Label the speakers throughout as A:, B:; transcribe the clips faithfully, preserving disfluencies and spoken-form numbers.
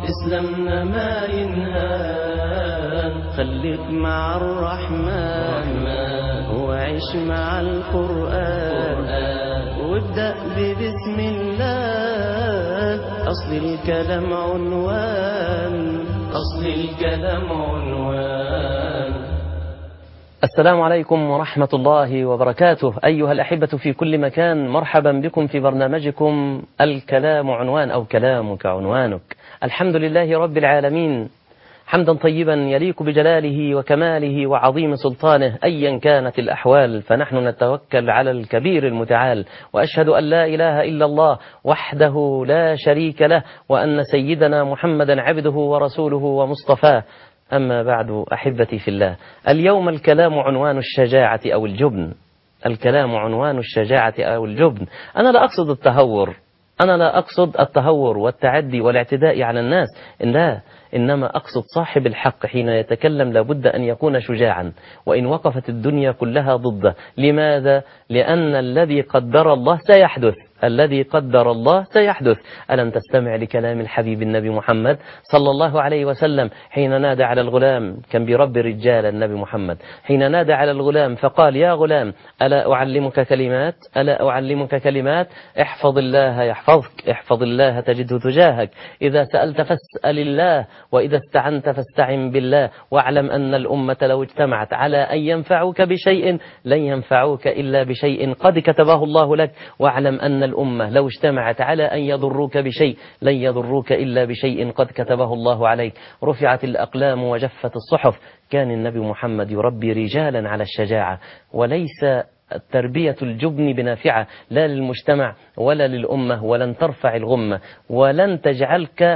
A: إسلامنا ما ينهان. خليك مع الرحمن وعيش مع القرآن وابدأ ببسم الله. أصل الكلام عنوان، أصل الكلام عنوان.
B: السلام عليكم ورحمة الله وبركاته. أيها الأحبة في كل مكان، مرحبا بكم في برنامجكم الكلام عنوان أو كلامك عنوانك. الحمد لله رب العالمين، حمدا طيبا يليق بجلاله وكماله وعظيم سلطانه أيا كانت الأحوال، فنحن نتوكل على الكبير المتعال، وأشهد أن لا إله إلا الله وحده لا شريك له، وأن سيدنا محمدا عبده ورسوله ومصطفاه. أما بعد أحبتي في الله، اليوم الكلام عنوان الشجاعة أو الجبن. الكلام عنوان الشجاعة أو الجبن. أنا لا أقصد التهور، أنا لا أقصد التهور والتعدي والاعتداء على الناس، إن لا، إنما أقصد صاحب الحق حين يتكلم لابد أن يكون شجاعا، وإن وقفت الدنيا كلها ضده. لماذا؟ لأن الذي قدر الله سيحدث، الذي قدر الله سيحدث. ألم تستمع لكلام الحبيب النبي محمد صلى الله عليه وسلم حين نادى على الغلام؟ كان بيربي رجال النبي محمد، حين نادى على الغلام فقال: يا غلام ألا أعلمك كلمات، ألا أعلمك كلمات، احفظ الله يحفظك، احفظ الله تجده تجاهك، إذا سألت فاسأل الله، وإذا استعنت فاستعن بالله، واعلم أن الأمة لو اجتمعت على أن ينفعوك بشيء لن ينفعوك إلا بشيء قد كتبه الله لك، واعلم أن الأمة لو اجتمعت على أن يضروك بشيء لن يضروك إلا بشيء قد كتبه الله عليك. رفعت الأقلام وجفت الصحف. كان النبي محمد يربي رجالا على الشجاعة، وليس تربية الجبن بنافعة لا للمجتمع ولا للأمة، ولن ترفع الغمة، ولن تجعلك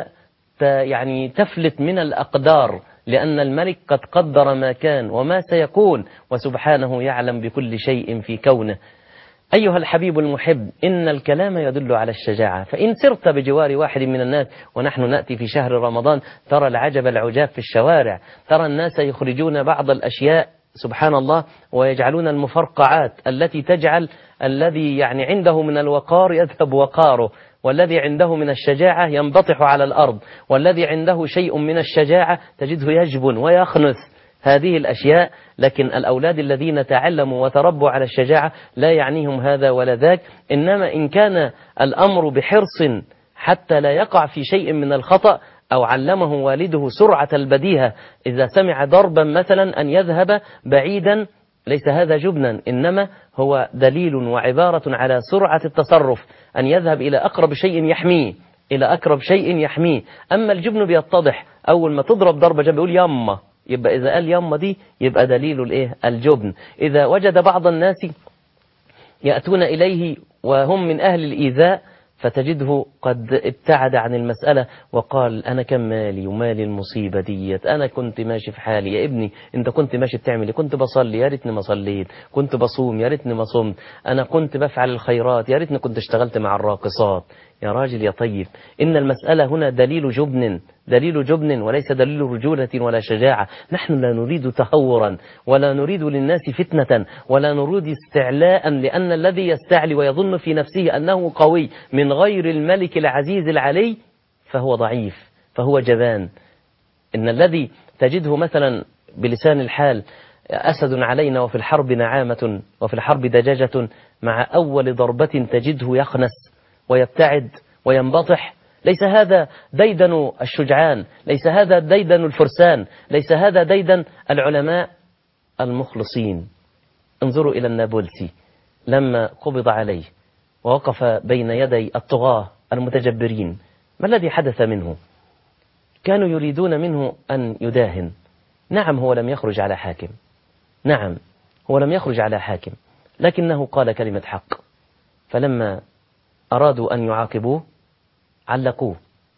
B: يعني تفلت من الأقدار، لأن الملك قد قدر ما كان وما سيكون، وسبحانه يعلم بكل شيء في كونه. أيها الحبيب المحب، إن الكلام يدل على الشجاعة، فإن سرت بجوار واحد من الناس، ونحن نأتي في شهر رمضان، ترى العجب العجاب في الشوارع، ترى الناس يخرجون بعض الأشياء سبحان الله ويجعلون المفرقعات التي تجعل الذي يعني عنده من الوقار يذهب وقاره، والذي عنده من الشجاعة ينبطح على الأرض، والذي عنده شيء من الشجاعة تجده يجبن ويخنث. هذه الأشياء، لكن الأولاد الذين تعلموا وتربوا على الشجاعة لا يعنيهم هذا ولا ذاك، إنما إن كان الأمر بحرص حتى لا يقع في شيء من الخطأ، أو علمه والده سرعة البديهة، إذا سمع ضربا مثلا أن يذهب بعيدا، ليس هذا جبنا، إنما هو دليل وعبارة على سرعة التصرف، أن يذهب إلى أقرب شيء يحميه، إلى أقرب شيء يحميه. أما الجبن بيتضح أول ما تضرب ضربة جنب يقول يما، يبقى إذا قال يما دي يبقى دليل الإيه؟ الجبن. إذا وجد بعض الناس يأتون إليه وهم من أهل الإيذاء، فتجده قد ابتعد عن المسألة وقال: أنا كم مالي ومالي المصيبة ديت، أنا كنت ماشي في حالي. يا ابني أنت كنت ماشي بتعمل، كنت بصلي يا ريتني ما صليت، كنت بصوم يا ريتني ما صمت، أنا كنت بفعل الخيرات يا ريتني كنت اشتغلت مع الراقصات. يا راجل يا طيب، إن المسألة هنا دليل جبن، دليل جبن وليس دليل رجولة ولا شجاعة. نحن لا نريد تهورا، ولا نريد للناس فتنة، ولا نريد استعلاء، لأن الذي يستعلي ويظن في نفسه أنه قوي من غير الملك العزيز العلي فهو ضعيف، فهو جبان. إن الذي تجده مثلا بلسان الحال أسد علينا وفي الحرب نعامة وفي الحرب دجاجة، مع أول ضربة تجده يخنس ويبتعد وينبطح. ليس هذا ديدن الشجعان، ليس هذا ديدن الفرسان، ليس هذا ديدن العلماء المخلصين. انظروا إلى النابلسي لما قبض عليه ووقف بين يدي الطغاة المتجبرين، ما الذي حدث منه؟ كانوا يريدون منه أن يداهن. نعم هو لم يخرج على حاكم، نعم هو لم يخرج على حاكم، لكنه قال كلمة حق، فلما أرادوا أن يعاقبوه علقوه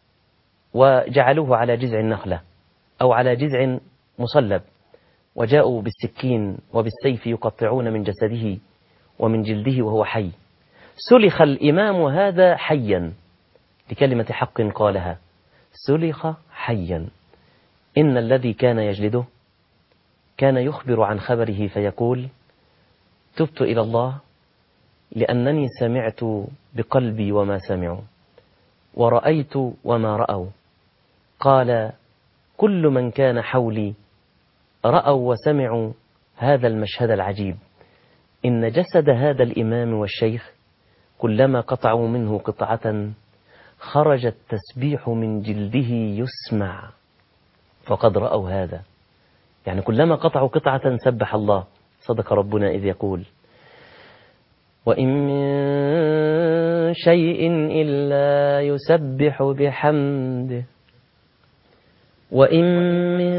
B: وجعلوه على جذع النخلة أو على جذع مصلب، وجاءوا بالسكين وبالسيف يقطعون من جسده ومن جلده وهو حي. سلخ الإمام هذا حيا لكلمة حق قالها، سلخ حيا. إن الذي كان يجلده كان يخبر عن خبره فيقول: تبت إلى الله لأنني سمعت بقلبي وما سمعوا، ورأيت وما رأوا، قال كل من كان حولي رأوا وسمعوا هذا المشهد العجيب، إن جسد هذا الإمام والشيخ كلما قطعوا منه قطعة خرج التسبيح من جلده يسمع، فقد رأوا هذا. يعني كلما قطعوا قطعة سبح الله. صدق ربنا إذ يقول وإن من شيء إلا يسبح بحمده وإن من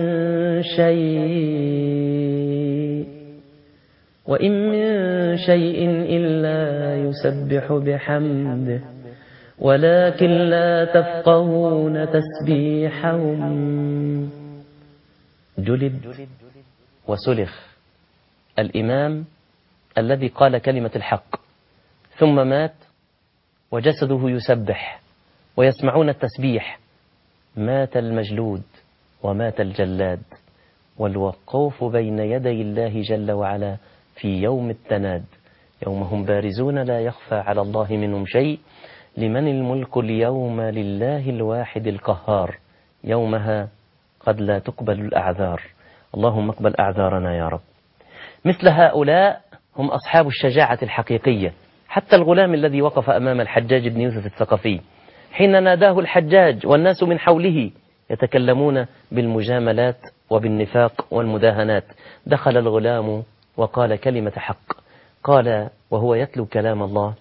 B: شيء وإن من شيء إلا يسبح بحمده ولكن لا تفقهون تسبيحهم. جلد وسلخ الإمام الذي قال كلمة الحق، ثم مات وجسده يسبح ويسمعون التسبيح. مات المجلود ومات الجلاد، والوقوف بين يدي الله جل وعلا في يوم التناد، يوم هم بارزون لا يخفى على الله منهم شيء، لمن الملك اليوم لله الواحد القهار، يومها قد لا تقبل الأعذار. اللهم اقبل أعذارنا يا رب. مثل هؤلاء هم أصحاب الشجاعة الحقيقية. حتى الغلام الذي وقف أمام الحجاج بن يوسف الثقفي حين ناداه الحجاج والناس من حوله يتكلمون بالمجاملات وبالنفاق والمداهنات، دخل الغلام وقال كلمة حق. قال وهو يتلو كلام الله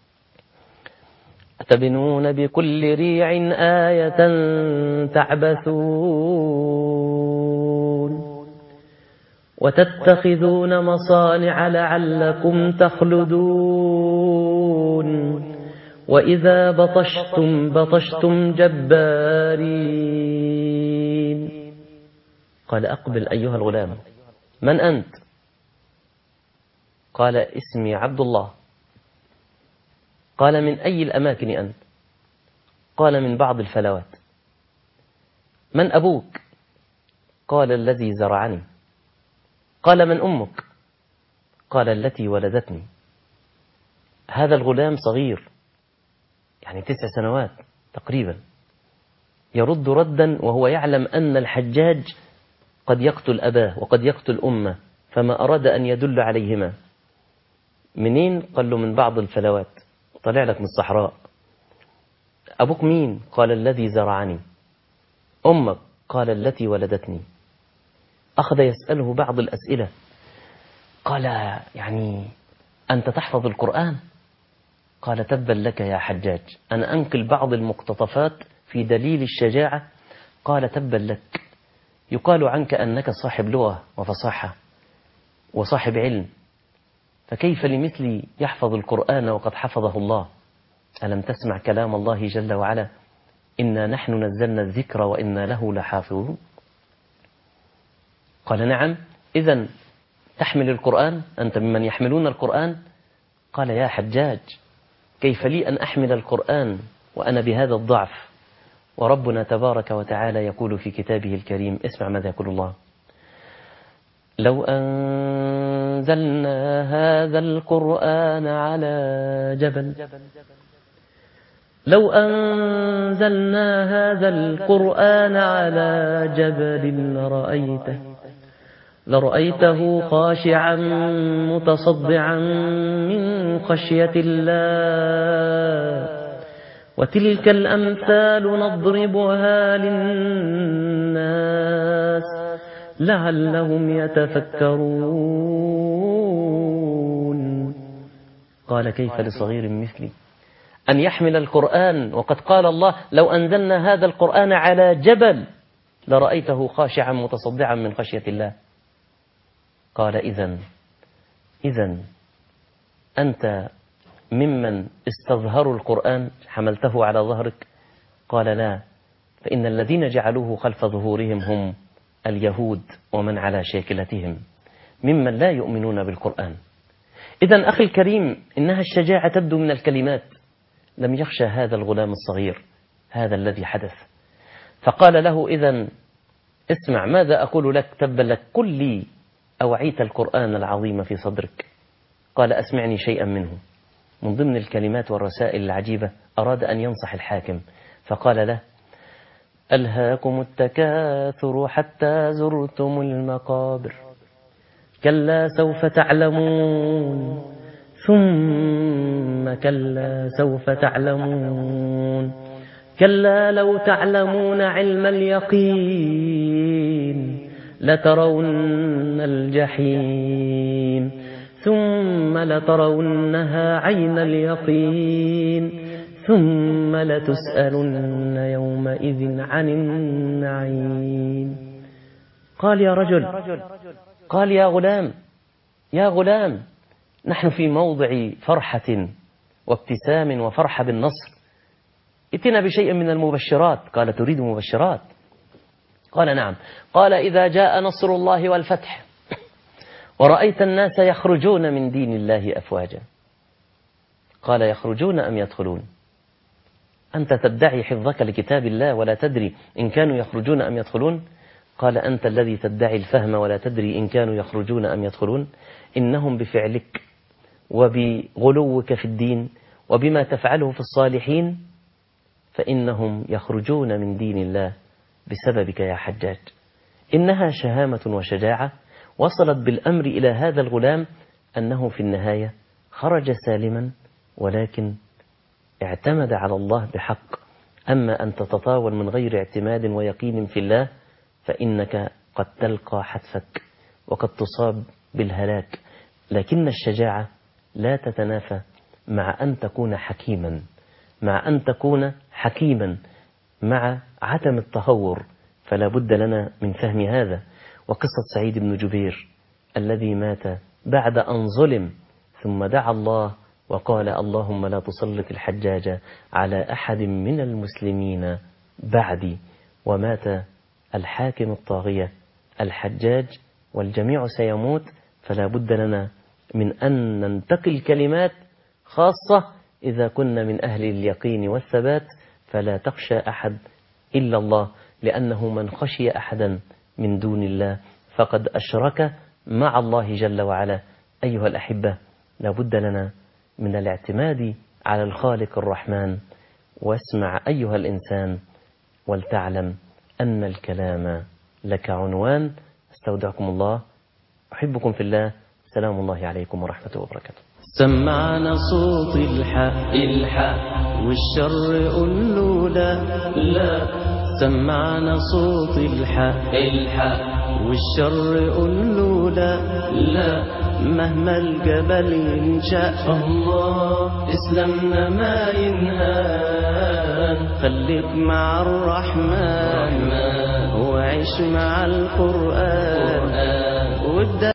B: أتبنون بكل ريع آية تعبثون وتتخذون مصانع لعلكم تخلدون وإذا بطشتم بطشتم جبارين. قال أقبل أيها الغلام، من أنت؟ قال اسمي عبد الله. قال من أي الأماكن أنت؟ قال من بعض الفلوات. من أبوك؟ قال الذي زرعني. قال من أمك؟ قال التي ولدتني. هذا الغلام صغير، يعني تسع سنوات تقريبا، يرد ردا وهو يعلم أن الحجاج قد يقتل أباه وقد يقتل أمه، فما أراد أن يدل عليهما. منين؟ قال له من بعض الفلوات، طلع لك من الصحراء. أبوك مين؟ قال الذي زرعني. أمك؟ قال التي ولدتني. أخذ يسأله بعض الأسئلة. قال يعني أنت تحفظ القرآن؟ قال تبا لك يا حجاج، أنا أنقل بعض المقتطفات في دليل الشجاعة. قال تبا لك، يقال عنك أنك صاحب لغة وفصاحة وصاحب علم، فكيف لمثلي يحفظ القرآن وقد حفظه الله؟ ألم تسمع كلام الله جل وعلا إنا نحن نزلنا الذكر وإنا له لحافظون؟ قال نعم. إذن تحمل القرآن؟ أنت ممن يحملون القرآن؟ قال يا حجاج كيف لي أن أحمل القرآن وأنا بهذا الضعف؟ وربنا تبارك وتعالى يقول في كتابه الكريم، اسمع ماذا يقول الله: لو أنزلنا هذا القرآن على جبل لو أنزلنا هذا القرآن على جبل لرأيته لرأيته خاشعا متصدعا من خشية الله وتلك الأمثال نضربها للناس لعلهم يتفكرون. قال كيف لصغير مثلي أن يحمل القرآن وقد قال الله لو أنزلنا هذا القرآن على جبل لرأيته خاشعا متصدعا من خشية الله. قال إذن إذن أنت ممن استظهروا القرآن حملته على ظهرك؟ قال لا، فإن الذين جعلوه خلف ظهورهم هم اليهود ومن على شاكلتهم ممن لا يؤمنون بالقرآن. إذن أخي الكريم، إنها الشجاعة تبدو من الكلمات. لم يخشى هذا الغلام الصغير هذا الذي حدث، فقال له إذن اسمع ماذا أقول لك، تبا لك، قل لي أوعيت القرآن العظيم في صدرك؟ قال أسمعني شيئا منه. من ضمن الكلمات والرسائل العجيبة أراد أن ينصح الحاكم، فقال له ألهاكم التكاثر حتى زرتم المقابر كلا سوف تعلمون ثم كلا سوف تعلمون كلا لو تعلمون علم اليقين لترون الجحيم ثم لترونها عين اليقين ثم لتسألن يومئذ عن النعيم. قال يا رجل، قال يا غلام، يا غلام، نحن في موضع فرحة وابتسام وفرحة بالنصر، ائتنا بشيء من المبشرات. قال تريد مبشرات؟ قال نعم. قال إذا جاء نصر الله والفتح ورأيت الناس يخرجون من دين الله أفواجا. قال يخرجون أم يدخلون؟ أنت تدعي حفظك لكتاب الله ولا تدري إن كانوا يخرجون أم يدخلون؟ قال أنت الذي تدعي الفهم ولا تدري إن كانوا يخرجون أم يدخلون. إنهم بفعلك وبغلوك في الدين وبما تفعله في الصالحين فإنهم يخرجون من دين الله بسببك يا حجاج. إنها شهامة وشجاعة وصلت بالأمر إلى هذا الغلام أنه في النهاية خرج سالما، ولكن اعتمد على الله بحق. أما أن تتطاول من غير اعتماد ويقين في الله فإنك قد تلقى حتفك وقد تصاب بالهلاك. لكن الشجاعة لا تتنافى مع أن تكون حكيما، مع أن تكون حكيما مع عدم التهور. فلا بد لنا من فهم هذا. وقصة سعيد بن جبير الذي مات بعد أن ظلم ثم دعا الله وقال اللهم لا تسلط الحجاج على أحد من المسلمين بعدي، ومات الحاكم الطاغية الحجاج والجميع سيموت. فلا بد لنا من أن ننتقل كلمات خاصة إذا كنا من أهل اليقين والثبات. فلا تخشى أحد إلا الله، لأنه من خشي أحدا من دون الله فقد أشرك مع الله جل وعلا. أيها الأحبة، لا بد لنا من الاعتماد على الخالق الرحمن. واسمع أيها الإنسان ولتعلم أن الكلام لك عنوان. استودعكم الله، أحبكم في الله. سلام الله عليكم ورحمة وبركاته.
A: سمعنا صوت الحق الحق والشر قل له لا لا. سمعنا صوت الحق الحق والشر قل له لا لا. مهما الجبل ينشأ الله إسلامنا ما ينهان. خليك مع الرحمن وعيش مع القرآن.